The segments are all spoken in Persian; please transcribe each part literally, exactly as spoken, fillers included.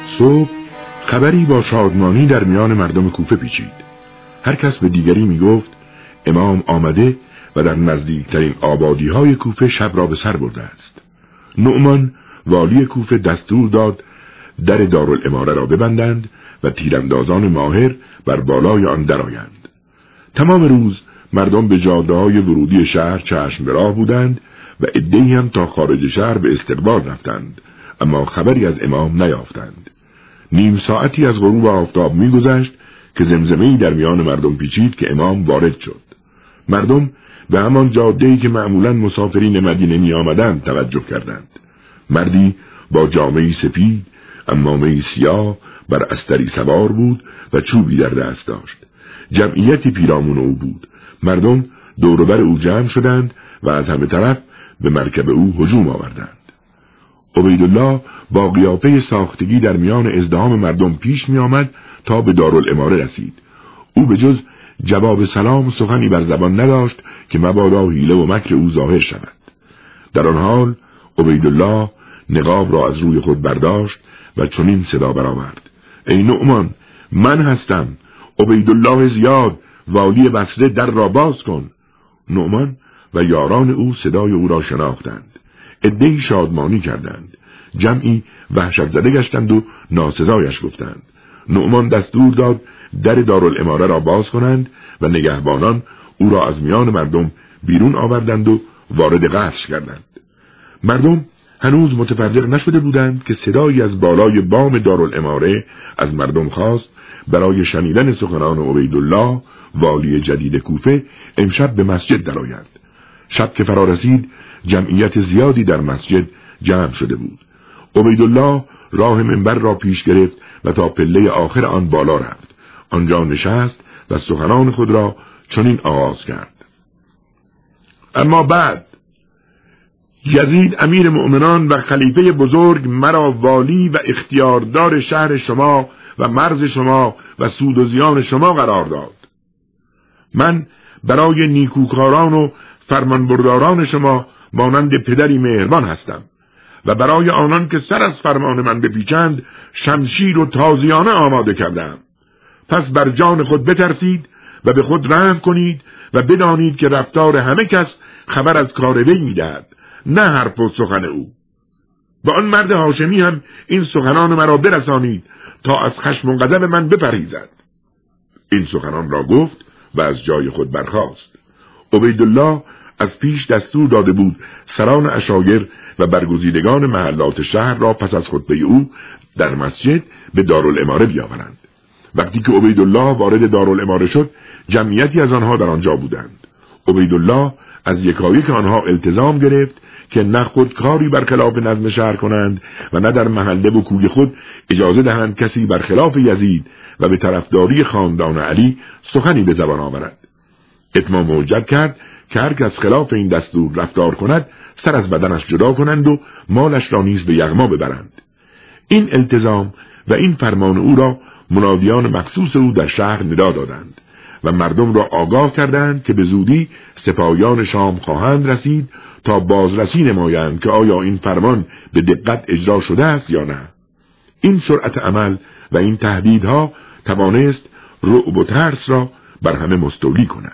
صبح خبری با شادمانی در میان مردم کوفه پیچید. هر کس به دیگری می گفت امام آمده و در نزدیکترین آبادی های کوفه شب را به سر برده است. نعمان والی کوفه دستور داد در دارالاماره را ببندند و تیراندازان ماهر بر بالای آن درآیند. تمام روز مردم به جاده‌های ورودی شهر چشم به راه بودند و عده‌ای هم تا خارج شهر به استقبال رفتند، اما خبری از امام نیافتند. نیم ساعتی از غروب آفتاب می‌گذشت که زمزمه‌ای در میان مردم پیچید که امام وارد شد. مردم به همان جاده‌ای که معمولاً مسافرین مدینه می‌آمدند توجه کردند. مردی با جامه‌ای سپید، عمامه‌ای سیاه بر استری سوار بود و چوبی در دست داشت. جمعیتی پیرامون او بود. مردم دور و بر او جمع شدند و از همه طرف به مرکب او هجوم آوردند. عبیدالله با قیافه ساختگی در میان ازدحام مردم پیش می آمد تا به دارالاماره رسید. او به جز جواب سلام سخنی بر زبان نداشت که مبادا حیله و مکر او ظاهر شود. در آن حال عبیدالله نقاب را از روی خود برداشت و چنین صدا برآورد: ای نعمان، من هستم، عبیدالله زیاد، والی بصره، در را باز کن. نعمان و یاران او صدای او را شناختند. عده‌ای شادمانی کردند. جمعی وحشت زده گشتند و ناسزایش گفتند. نعمان دستور داد در دارالاماره را باز کنند و نگهبانان او را از میان مردم بیرون آوردند و وارد قصر کردند. مردم هنوز متفرق نشده بودند که صدایی از بالای بام دارالاماره از مردم خواست برای شنیدن سخنان عبیدالله والی جدید کوفه امشب به مسجد درآیند. شب که فرا رسید جمعیت زیادی در مسجد جمع شده بود. عبیدالله راه منبر را پیش گرفت و تا پله آخر آن بالا رفت. آنجا نشست و سخنان خود را چنین آغاز کرد: اما بعد، یزید امیر مؤمنان و خلیفه بزرگ مرا والی و اختیاردار شهر شما و مرز شما و سود و زیان شما قرار داد. من برای نیکوکاران و فرمانبرداران شما مانند پدری مهربان هستم و برای آنان که سر از فرمان من بپیچند شمشیر و تازیانه آماده کردم. پس بر جان خود بترسید و به خود رحم کنید و بدانید که رفتار همه کس خبر از کار وی می‌دهد، نه حرف و سخن او. با آن مرد هاشمی هم این سخنان مرا برسانید تا از خشم و غضب من بپریزد. این سخنان را گفت و از جای خود برخاست. عبیدالله از پیش دستور داده بود سران عشایر و برگزیدگان محلات شهر را پس از خطبه او در مسجد به دارالاماره بیاورند. وقتی که عبیدالله وارد دارالاماره شد، جمعیتی از آنها در آنجا بودند. عبیدالله از یکایک آنها التزام گرفت که نه خود کاری برخلاف نظم شهر کنند و نه در محله و کوی خود اجازه دهند کسی برخلاف یزید و به طرفداری خاندان علی سخنی به زبان آورد. اتمام موجب کرد که هر کس خلاف این دستور رفتار کند سر از بدنش جدا کنند و مالش را نیز به یغما ببرند. این التزام و این فرمان او را منادیان مخصوص او در شهر ندا دادند و مردم را آگاه کردند که به زودی سپاهیان شام خواهند رسید تا بازرسی نمایند که آیا این فرمان به دقت اجرا شده است یا نه. این سرعت عمل و این تهدیدها توانست رعب و ترس را بر همه مستولی کند.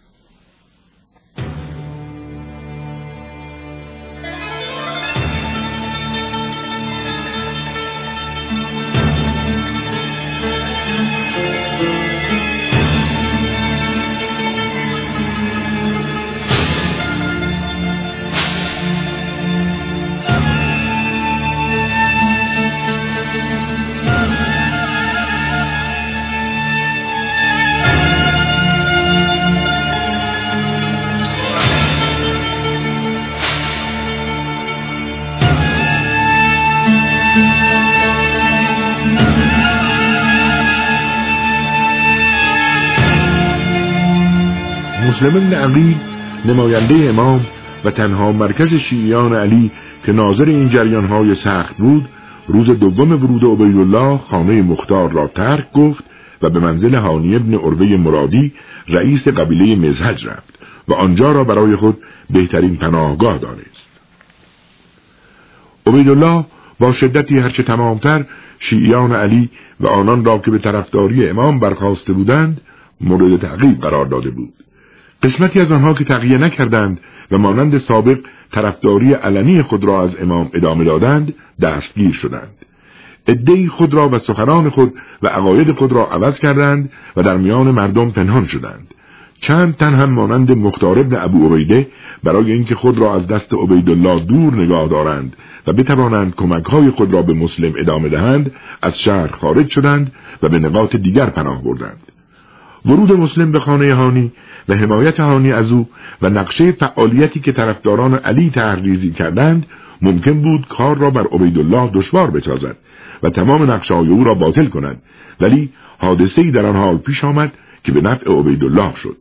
مسلم بن عقیل نماینده امام و تنها مرکز شیعیان علی که ناظر این جریانهای سخت بود، روز دوم ورود عبیدالله خانه مختار را ترک گفت و به منزل هانی ابن عروه مرادی رئیس قبیله مزهج رفت و آنجا را برای خود بهترین پناهگاه دانست. عبیدالله با شدتی هرچه تمامتر شیعیان علی و آنان را که به طرفداری امام برخاسته بودند مورد تعقیب قرار داده بود. قسمتی از آنها که تقیه نکردند و مانند سابق طرفداری علنی خود را از امام ادامه دادند دستگیر شدند. عده‌ای خود را و سخنان خود و عقاید خود را عوض کردند و در میان مردم پنهان شدند. چند تن هم مانند مختار ابن ابو عبیده برای اینکه خود را از دست عبیدالله دور نگاه دارند و بتوانند کمک‌های خود را به مسلم ادامه دهند از شهر خارج شدند و به نقاط دیگر پناه بردند. ورود مسلم به خانه هانی و حمایت هانی از او و نقشه فعالیتی که طرفداران علی طرح‌ریزی کردند ممکن بود کار را بر عبیدالله دشوار بسازد و تمام نقشه‌های او را باطل کند، ولی حادثه‌ای در آن حال پیش آمد که به نفع عبیدالله شد.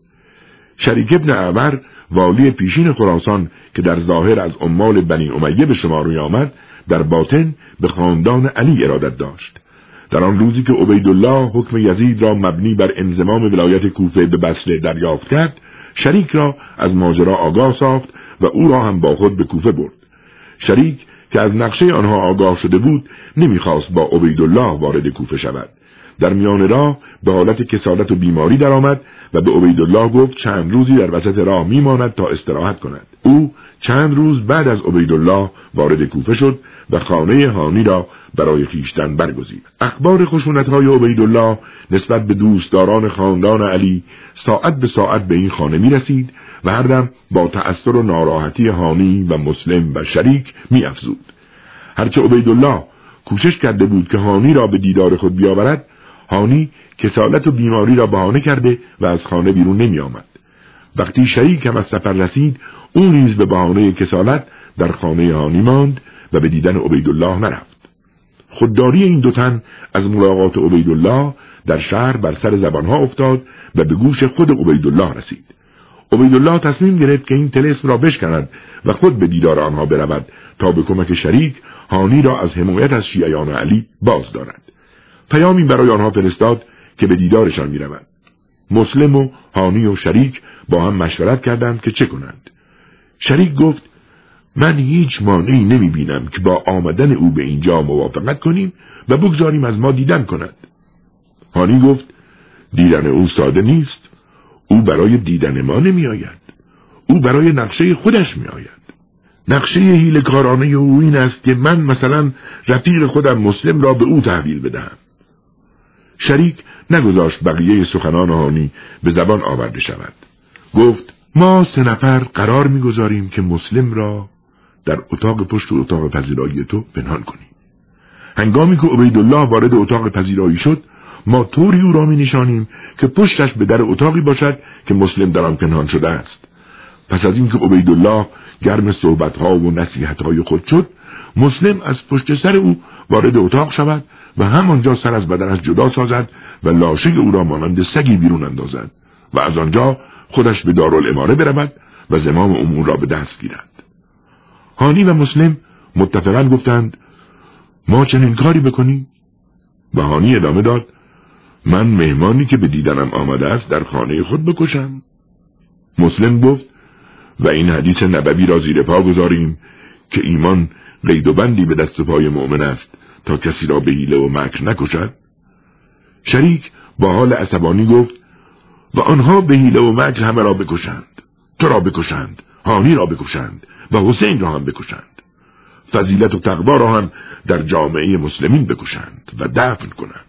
شریک ابن اعور والی پیشین خراسان که در ظاهر از عمال بنی امیه به شمار می آمد در باطن به خاندان علی ارادت داشت. در آن روزی که عبیدالله حکم یزید را مبنی بر انضمام ولایت کوفه به بصره دریافت کرد، شریک را از ماجرا آگاه ساخت و او را هم با خود به کوفه برد. شریک که از نقشه آنها آگاه شده بود نمیخواست با عبیدالله وارد کوفه شود. در میان راه به حالت کسالت و بیماری درآمد و به عبیدالله گفت چند روزی در وسط راه میماند تا استراحت کند. او چند روز بعد از عبیدالله وارد کوفه شد و خانه هانی را برای خویشتن برگزید. اخبار خشونت‌های عبیدالله نسبت به دوستداران خاندان علی ساعت به ساعت به این خانه می‌رسید و هر دم با تأثیر و ناراحتی هانی و مسلم و شریک می‌افزود. هرچه عبیدالله کوشش کرده بود که هانی را به دیدار خود بیاورد، هانی کسالت و بیماری را بهانه کرده و از خانه بیرون نمی آمد. وقتی شریک هم از سفر رسید، او نیز به بهانه کسالت در خانه هانی ماند و به دیدن عبیدالله نرفت. خودداری این دو تن از ملاقات عبیدالله در شهر بر سر زبانها افتاد و به گوش خود عبیدالله رسید. عبیدالله تصمیم گرفت که این طلسم را بشکند و خود به دیدار آنها برود تا به کمک شریک هانی را از حمایت از شیعیان علی باز دارد. پیامی برای آنها فرستاد که به دیدارشان می‌روند. مسلم و هانی و شریک با هم مشورت کردند که چه کنند. شریک گفت من هیچ مانعی نمی‌بینم که با آمدن او به اینجا موافقت کنیم و بگذاریم از ما دیدن کند. هانی گفت دیدن او ساده نیست. او برای دیدن ما نمی‌آید. او برای نقشه خودش می‌آید. نقشه حیله‌کارانه او این است که من مثلا رفیق خودم مسلم را به او تحویل بدهم. شریک نگذاشت بقیه سخنان هانی به زبان آورده شود. گفت ما سه نفر قرار می‌گذاریم که مسلم را در اتاق پشت و اتاق پذیرایی تو پنهان کنیم. هنگامی که عبیدالله وارد اتاق پذیرایی شد، ما طوری او را می‌نشانیم که پشتش به در اتاقی باشد که مسلم در آن پنهان شده است. پس از اینکه عبیدالله گرم صحبت‌ها و نصیحت‌های خود شد، مسلم از پشت سر او وارد اتاق شود و همانجا سر از بدنش جدا سازد و لاشه او را مانند سگی بیرون اندازد و از آنجا خودش به دارالاماره برود و زمام امور را به دست گیرد. هانی و مسلم متفقاً گفتند ما چنین کاری بکنیم؟ و هانی ادامه داد من مهمانی که به دیدنم آمده است در خانه خود بکشم. مسلم گفت و این حدیث نبوی را زیر پا گذاریم که ایمان قید و بندی به دست و پای مؤمن است تا کسی را به حیله و مکر نکشد. شریک با حال عصبانی گفت و آنها به حیله و مکر همه را بکشند، تو را بکشند، هانی را بکشند و حسین را هم بکشند، فضیلت و تقوا را هم در جامعه مسلمین بکشند و دفن کنند.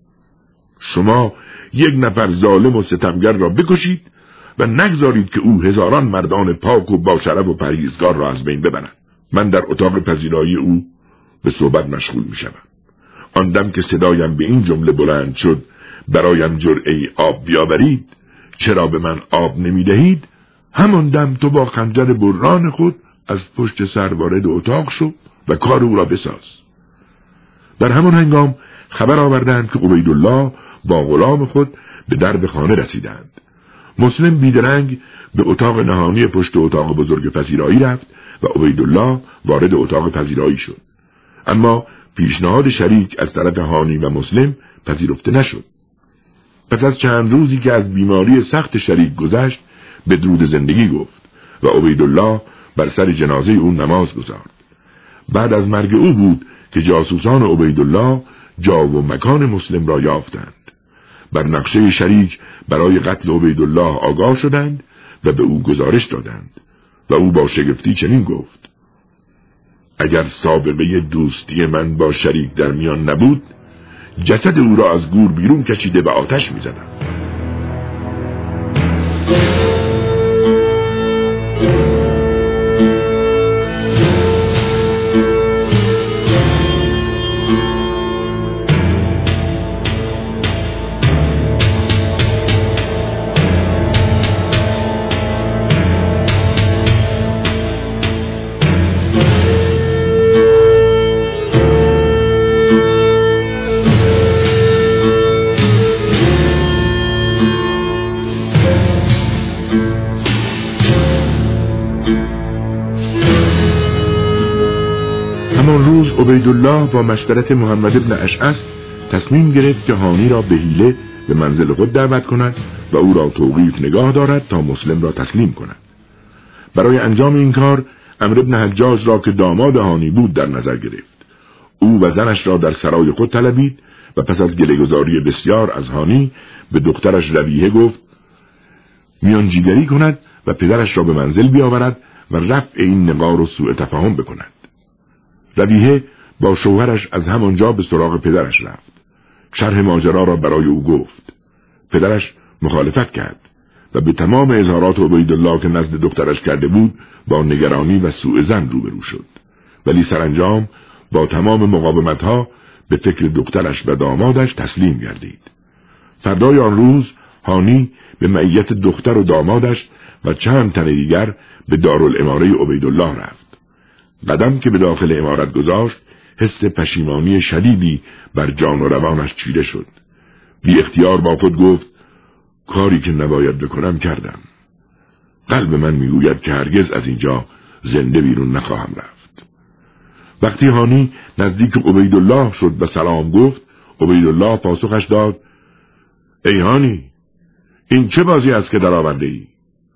شما یک نفر ظالم و ستمگر را بکشید و نگذارید که او هزاران مردان پاک و با شرف و پرهیزگار را از بین ببرد. من در اتاق پذیرایی او به صحبت مشغول می شدم. آن دم که صدایم به این جمله بلند شد برایم جرعه آب بیاورید، چرا به من آب نمی دهید؟ همان دم تو با خنجر بران خود از پشت سر وارد اتاق شو و کار او را بساز. در همان هنگام خبر آوردند که عبیدالله با غلام خود به درب خانه رسیدند. مسلم بیدرنگ به اتاق نهانی پشت اتاق بزرگ پذیرایی رفت و عبیدالله وارد اتاق پذیرایی شد. اما پیشنهاد شریک از طرف هانی و مسلم پذیرفته نشد. پس از چند روزی که از بیماری سخت شریک گذشت، بدرود زندگی گفت و عبیدالله بر سر جنازه او نماز گزارد. بعد از مرگ او بود که جاسوسان عبیدالله جا و مکان مسلم را یافتند. بر نقشه شریک برای قتل عبیدالله آگاه شدند و به او گزارش دادند و او با شگفتی چنین گفت: اگر سابقه دوستی من با شریک در میان نبود، جسد او را از گور بیرون کشیده به آتش می‌زدم. همان روز عبیدالله با مشورت محمد ابن اشعث تصمیم گرفت که هانی را به حیله به منزل خود دعوت کند و او را توقیف نگاه دارد تا مسلم را تسلیم کند. برای انجام این کار عمرو بن حجاج را که داماد هانی بود در نظر گرفت. او و زنش را در سرای خود طلبید و پس از گله‌گزاری بسیار از هانی به دخترش رویحه گفت میانجیگری کند و پدرش را به منزل بیاورد و رفع این نقار و سوء تفاهم بکند. رویحه با شوهرش از همانجا به سراغ پدرش رفت. شرح ماجرا را برای او گفت. پدرش مخالفت کرد و به تمام اظهارات عبیدالله که نزد دخترش کرده بود با نگرانی و سوء ظن روبرو شد، ولی سرانجام با تمام مقاومتها به فکر دخترش و دامادش تسلیم گردید. فردای آن روز هانی به معیت دختر و دامادش و چند تن دیگر به دارالاماره عبیدالله رفت. قدم که به داخل امارت گذاشت، حس پشیمانی شدیدی بر جان و روانش چیره شد. بی اختیار با خود گفت کاری که نباید بکنم کردم. قلب من میگوید که هرگز از اینجا زنده بیرون نخواهم رفت. وقتی هانی نزدیک عبیدالله شد و سلام گفت، عبیدالله پاسخش داد ای هانی، این چه بازی است که در آورده ای؟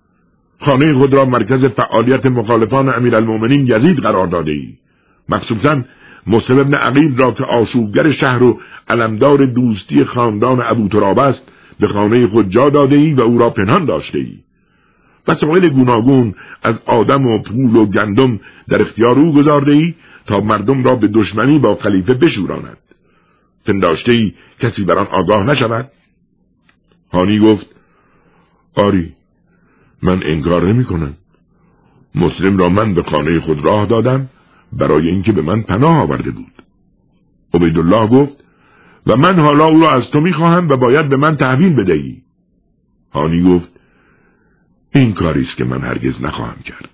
خانه خود را مرکز فعالیت مخالفان امیرالمومنین یزید قرار داده ای. مخصوصاً مسلم ابن عقیل را که آشوبگر شهر و علمدار دوستی خاندان ابوتراب است به خانه خود جا داده ای و او را پنهان داشته ای. وسایل گوناگون از آدم و پول و گندم در اختیار او گذارده ای تا مردم را به دشمنی با خلیفه بشوراند. پنداشته ای کسی بر آن آگاه نشود؟ هانی گفت آری، من انکار نمی کنم. مسلم را من به خانه خود راه دادم برای اینکه به من پناه آورده بود. عبیدالله گفت و من حالا او را از تو می خواهم و باید به من تحویل بدهی. هانی گفت این کاریست که من هرگز نخواهم کرد.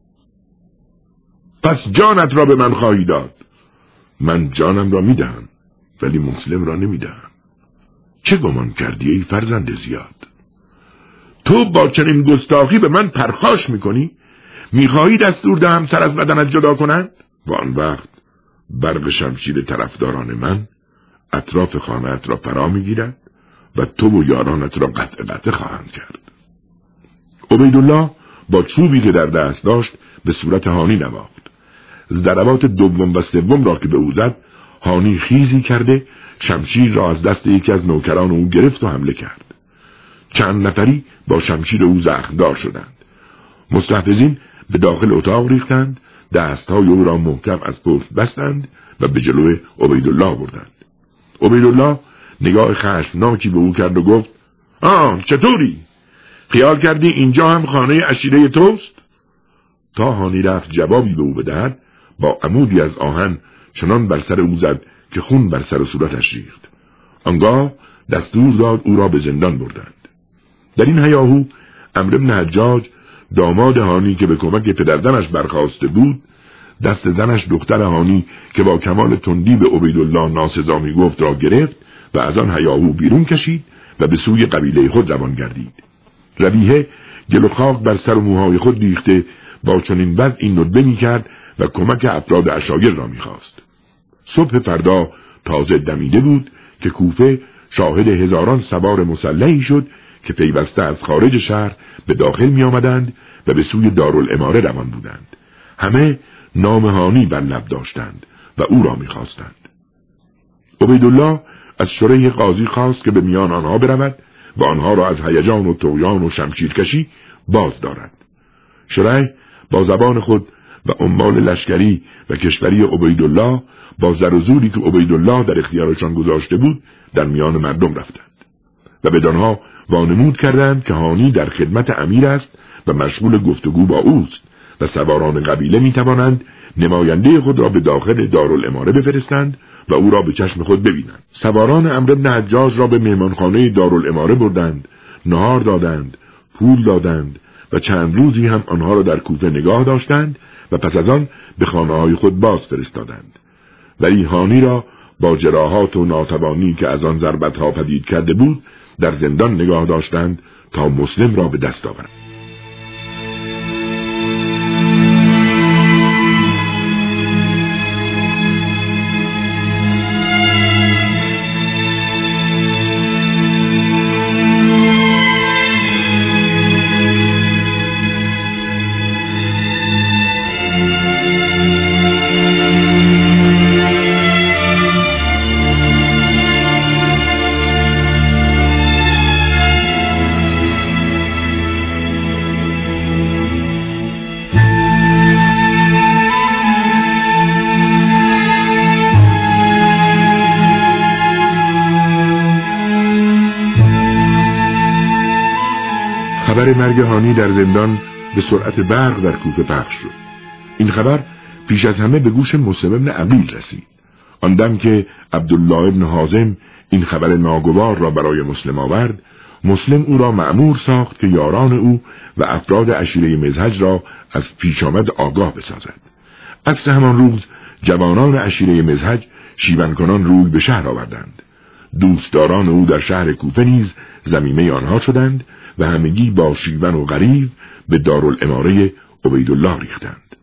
پس جانت را به من خواهی داد. من جانم را می دهم ولی مسلم را نمی دهم. چه گمان کردی ای فرزند زیاد؟ تو با چنین گستاخی به من پرخاش میکنی؟ میخواهی دستور دهم سر از بدنت جدا کنند؟ و آن وقت برق شمشیر طرفداران من اطراف خانه‌ات را فرا میگیرد و تو و یارانت را قطع قطع خواهند کرد. عبیدالله با چوبی که در دست داشت به صورت هانی نواخت. ضربات دوم و سوم را که به او زد، هانی خیزی کرده شمشیر را از دست یکی از نوکران او گرفت و حمله کرد. چند نفری با شمشیر او زخمدار شدند. مستحفظین به داخل اتاق ریختند، دستهای او را محکم از پشت بستند و به جلوی عبیدالله بردند. عبیدالله نگاه خشمناکی به او کرد و گفت آه چطوری؟ خیال کردی اینجا هم خانه عشیره توست؟ تا هانی رفت جوابی به او بدهد، با عمودی از آهن چنان بر سر او زد که خون بر سر و صورتش ریخت. آنگاه دستور داد او را به زندان بردند. در این هیاهو عمرو بن حجاج داماد هانی که به کمک پدردنش برخاسته بود، دست زنش دختر هانی که با کمال تندی به عبیدالله ناسزا می گفت را گرفت و از آن هیاهو بیرون کشید و به سوی قبیله خود روان گردید. رویحه گل و خاک بر سر و موهای خود ریخته با چنین وضعی ندبه می کرد و کمک افراد عشایر را می خواست. صبح فردا تازه دمیده بود که کوفه شاهد هزاران سوار مسلحی شد که پیوسته از خارج شهر به داخل می آمدند و به سوی دارالاماره روان بودند. همه نام هانی بر لب داشتند و او را می‌خواستند. عبیدالله از شریح قاضی خواست که به میان آنها برود و آنها را از هیجان و طغیان و شمشیرکشی باز دارد. شریح با زبان خود و عمال لشکری و کشوری عبیدالله با زر و زوری که عبیدالله در اختیارشان گذاشته بود در میان مردم رفتند و بدانها وانمود کردند که هانی در خدمت امیر است و مشغول گفتگو با اوست و سواران قبیله می توانند نماینده خود را به داخل دارالاماره بفرستند و او را به چشم خود ببینند. سواران عمرو بن حجاج را به مهمانخانه دارالاماره بردند، نهار دادند، پول دادند و چند روزی هم آنها را در کوفه نگاه داشتند و پس از آن به خانه‌های خود باز فرستادند. ولی هانی را با جراحات و ناتوانی که از آن ضربت‌ها پدید کرده بود در زندان نگاه داشتند تا مسلم را به دست آورند. خبر مرگ هانی در زندان به سرعت برق در کوفه پخش شد. این خبر پیش از همه به گوش مسلم ابن عقیل رسید. آن دم که عبدالله ابن حازم این خبر ناگوار را برای مسلم آورد، مسلم او را مأمور ساخت که یاران او و افراد عشیره مزهج را از پیش آمد آگاه بسازد. عصر همان روز جوانان عشیره مزهج شیون روی به شهر آوردند. دوستداران او در شهر کوفه نیز ضمیمه آنها شدند و همگی با شیون و غریو به دارالاماره عبیدالله ریختند.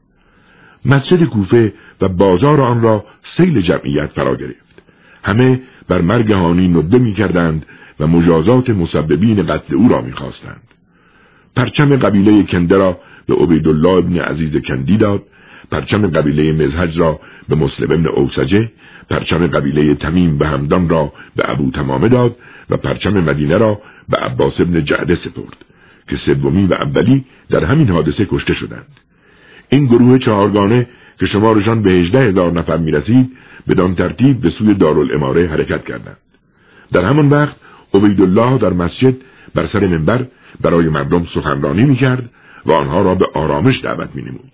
مسجد کوفه و بازار آن را سیل جمعیت فرا گرفت. همه بر مرگ هانی ندبه می کردند و مجازات مسببین قتل او را می خواستند. پرچم قبیله کنده را به عبیدالله ابن عزیز کندی داد، پرچم قبیله مزهج را به مسلم ابن اوسجه، پرچم قبیله تمیم به همدان را به ابو تمامه داد و پرچم مدینه را به عباس ابن جعده سپرد که سومی و اولی در همین حادثه کشته شدند. این گروه چهارگانه که شمارشان به هجده هزار نفر می رسید بدان ترتیب به سوی دارالاماره حرکت کردند. در همان وقت عبیدالله در مسجد بر سر منبر برای مردم سخنرانی می کرد و آنها را به آرامش دعوت می نمود.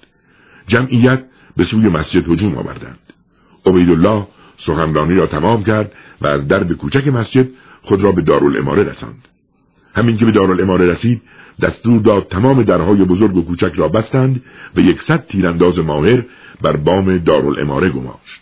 جمعیت به سوی مسجد هجوم آوردند. عبیدالله سخنرانی را تمام کرد و از درب کوچک مسجد خود را به دارالاماره رساند. همین که به دارالاماره رسید دستور داد تمام درهای بزرگ و کوچک را بستند و یکصد تیرانداز ماهر بر بام دارالاماره گماشت.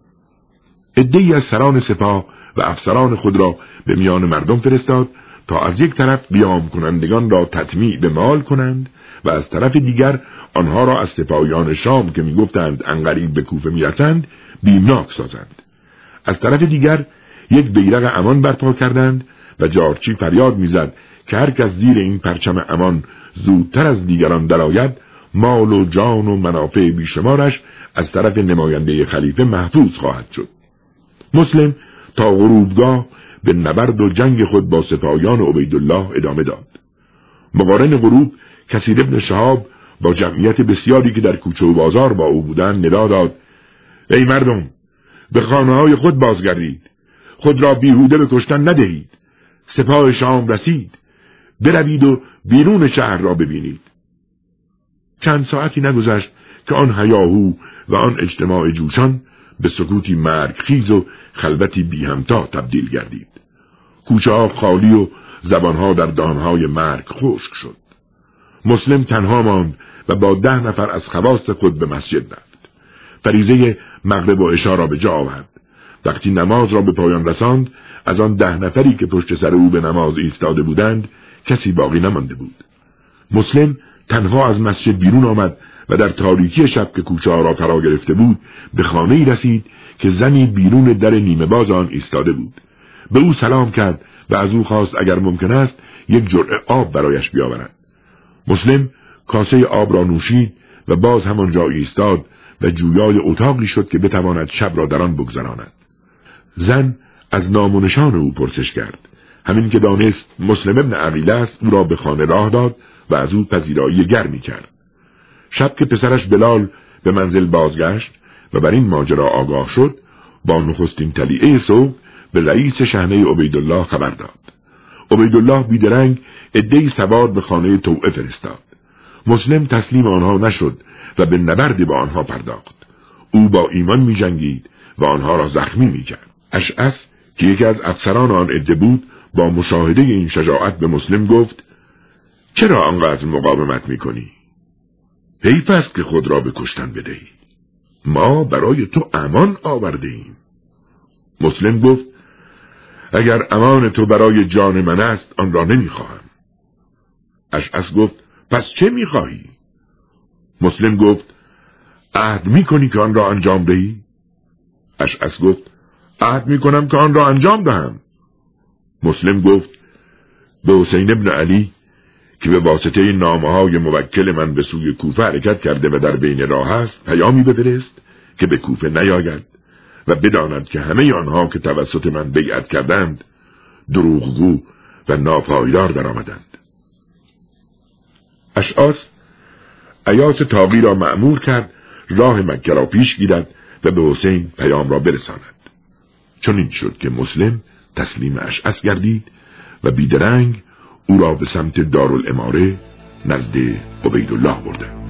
عده‌ای از سران سپاه و افسران خود را به میان مردم فرستاد تا از یک طرف بیام کنندگان را تطمیع به مال کنند و از طرف دیگر آنها را از سپاهیان شام که میگفتند عنقریب به کوفه میرسند بیمناک سازند. از طرف دیگر یک بیرق امان برپا کردند و جارچی فریاد میزد که هر کس زیر این پرچم امان زودتر از دیگران درآید مال و جان و منافع بیشمارش از طرف نماینده خلیفه محفوظ خواهد شد. مسلم تا غروبگاه به نبرد و جنگ خود با سپاهیان عبیدالله ادامه داد. مقارن غروب کثیر ابن شهاب با جمعیت بسیاری که در کوچه و بازار با او بودند ندا داد: ای مردم، به خانه‌های خود بازگردید، خود را بیهوده به کشتن ندهید. سپاه شام رسید، بروید و بیرون شهر را ببینید. چند ساعتی نگذشت که آن هیاهو و آن اجتماع جوشان به سکوتی مرگخیز و خلوتی بی همتا تبدیل گردید. کوچه ها خالی و زبانها در دهانهای مرگ خشک شد. مسلم تنها ماند و با ده نفر از خواص خود به مسجد رفت. فریضه مغرب و عشا را به جا آورد. وقتی نماز را به پایان رساند، از آن ده نفری که پشت سر او به نماز ایستاده بودند کسی باقی نمانده بود. مسلم تنها از مسجد بیرون آمد و در تاریکی شب که کوچه ها را فرا گرفته بود به خانه‌ای رسید که زنی بیرون در نیمه باز آن ایستاده بود. به او سلام کرد و از او خواست اگر ممکن است یک جرعه آب برایش بیاورد. مسلم کاسه آب را نوشید و باز همانجا ایستاد و جویای اتاقی شد که بتواند شب را در آن بگذراند. زن از نام و نشان او پرسش کرد. همین که دانست مسلم ابن عقیله است، او را به خانه راه داد و از او پذیرایی گرمی کرد. شب که پسرش بلال به منزل بازگشت و بر این ماجرا آگاه شد، با نخستین طلیعه صبح به رئیس شحنه عبیدالله خبر داد. عبیدالله بیدرنگ عده‌ای سوار به خانه توعه فرستاد. مسلم تسلیم آنها نشد و به نبرد با آنها پرداخت. او با ایمان می جنگید و آنها را زخمی می کرد. اشعث که یکی از افسران آن عده بود، با مشاهده این شجاعت به مسلم گفت: چرا آنقدر مقاومت می کنی؟ حیف است که خود را به کشتن بدهی. ما برای تو امان آورده ایم. مسلم گفت: اگر امان تو برای جان من است، آن را نمی خواهم. اشعث گفت: پس چه می خواهی؟ مسلم گفت: عهد می کنی که آن را انجام دهی؟ اشعث گفت: عهد می کنم که آن را انجام دهم. مسلم گفت: به حسین ابن علی که به واسطه نامه‌های موکل من به سوی کوفه حرکت کرده و در بین راه است، پیامی بفرست که به کوفه نیاید و بداند که همه آنها که توسط من بیعت کردند دروغگو و ناپایدار درآمدند. اشعث ایاس تاغی را مأمور کرد راه مکه را پیش گیرد و به حسین پیام را برساند. چون این شد که مسلم تسلیم اشعث گردید و بیدرنگ او را به سمت دارالاماره نزد عبیدالله بردند.